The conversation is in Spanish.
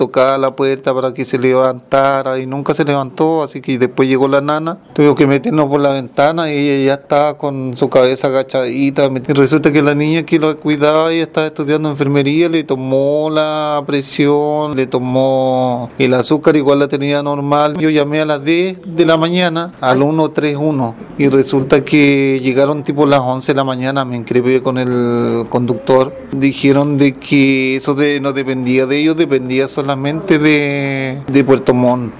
tocaba la puerta para que se levantara y nunca se levantó, así que después llegó la nana, tuvimos que meternos por la ventana y ella ya estaba con su cabeza agachadita. Y resulta que la niña que lo cuidaba, ella estaba estudiando enfermería, le tomó la presión, le tomó el azúcar, igual la tenía normal. Yo llamé a las 10 de la mañana al 131 y resulta que llegaron tipo las 11 de la mañana, me inscribí con el conductor. Dijeron de que eso no dependía de ellos, dependía solamente de Puerto Montt.